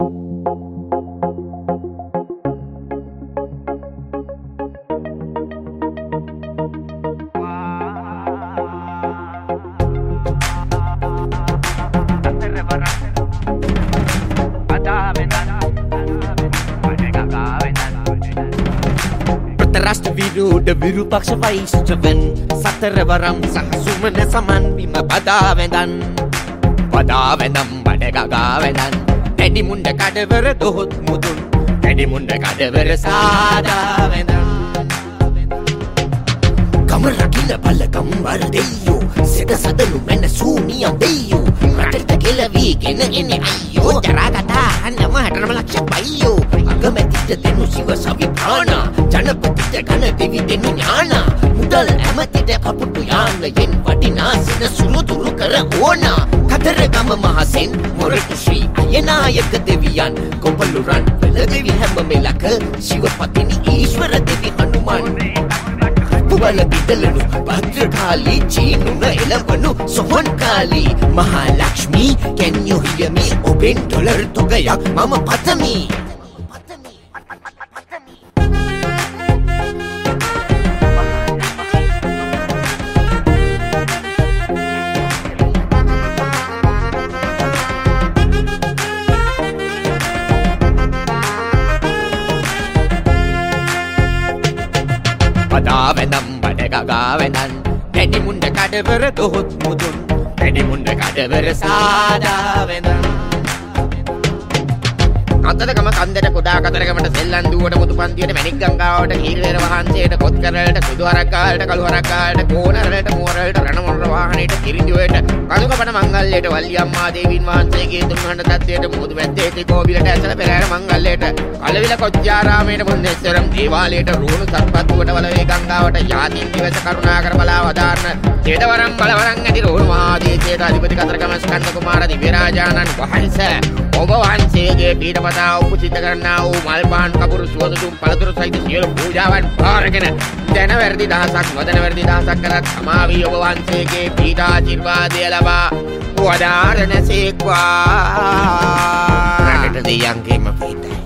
Raष्ट्र विरुद्ध विरूपक्ष वैष्णवन सतरवरम सहसुमन समन Vim पदावेदन पदावेदम बडगगावेदन AD मुंड काडवर दोहत मुदुन AD मुंड काडवर सादावेदन कमर रकिल बलकम वरदेयो सिद सदनु मेन सूनिया देयो රටට කෙලවීගෙන එන්නේ අයියෝ ජරාගතා හන්නම 60 ලක්ෂ පයියෝ අගමැතිට දෙනු සිව සවිපාන ජනපතිට ඝන දෙවි දෙනු ඥාන මුදල් ඇමතිට කපුටු යානයෙන් වටිනා සින සුළුදුරු කර ඕන කතරගම මහසෙන් මොරටු ශ්‍රී අයනායක දෙවියන් කොපලුරන් වෙලදෙවි හැම මෙලක ශිවපතිනි ඊශ්වර දෙවි හනුමන් වල බිදලනු භද්‍රකාලී චීනුන එළවනු සොහොන් Kali Mahalakshmi can you hear me ඔබෙන් ඩොලර් තොගයක් මම පතමි පදාවෙනම් බඩගගාවෙනන් එඩි මුන්ඩ කඩවර දොහොත් මුදුන් එඩි මුන්ඩ කඩවර සාදාවෙනන් අතදකම කන්දට කුඩා කතරගමට සෙල්ලන් දුවට මුතු පන්තියට මැණික් ගංගාවට කීරේර වහන්සේට කොත් කරලට සුදු හරක්කාලට කළු හරක්කාලට කෝනරලට මෝරලට රණමොර වාහනේට කිරිඳුවේට කඳුකපන මංගල්‍යයට වල්ලි අම්මා දේවීන් වහන්සේගේ තුන්හඬ තත්ත්වයට මුහුදු මැද්දේ තිකෝවිලට ඇසල පෙරහැර මංගල්‍යයට කලවිල කොච්චාරාමයට මුන්නේස්වරම් දේවාලයට රුණු සත්පත්තුවට වලවේ ගංගාවට යාතින් දිවස කරුණාකර බලා වදාරන චේතවරම් බලවරම් ඇති රුණු මහාදේශයට අධිපති කතරගම ස්කන්ධ කුමාර දිව්‍ය රාජානන් වහන්සේ ඔබ වහන්සේගේ පීඨපතා උපචිත කරන්නා වූ මල් පාන් කපුරු සුවඳ දුම් පළතුරු සහිත සියලු පූජාවන් පාරගෙන දැන වැඩි දහසක් නොදැන වැඩි දහසක් කරත් සමාවී ඔබ වහන්සේගේ පීඨාශිර්වාදය ලබා වදාරණ සේක්වා රටට දෙයන්ගේම පීඨයි